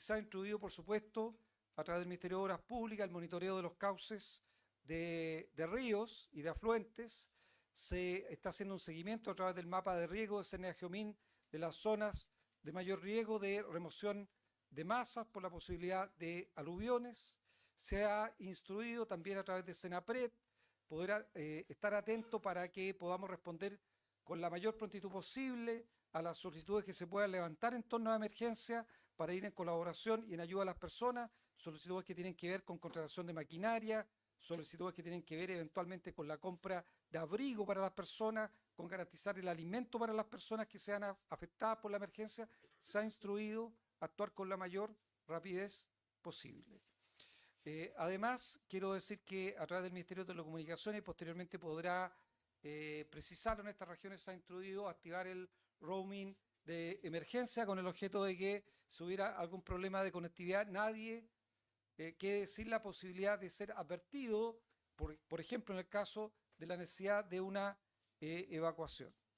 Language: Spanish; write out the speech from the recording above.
se ha instruido, por supuesto, a través del Ministerio de Obras Públicas, el monitoreo de los cauces de ríos y de afluentes. Se está haciendo un seguimiento a través del mapa de riego de Seneageomin de las zonas de mayor riesgo de remoción de masas por la posibilidad de aluviones. Se ha instruido también a través de Senapred poder estar atento para que podamos responder con la mayor prontitud posible a las solicitudes que se puedan levantar en torno a emergencia para ir en colaboración y en ayuda a las personas, solicitudes que tienen que ver con contratación de maquinaria, solicitudes que tienen que ver eventualmente con la compra de abrigo para las personas, con garantizar el alimento para las personas que sean afectadas por la emergencia. Se ha instruido a actuar con la mayor rapidez posible. Además, quiero decir que a través del Ministerio de Telecomunicaciones posteriormente podrá precisarlo en estas regiones, se ha instruido activar el roaming de emergencia con el objeto de que si hubiera algún problema de conectividad, nadie quede sin la posibilidad de ser advertido, por ejemplo, en el caso de la necesidad de una evacuación.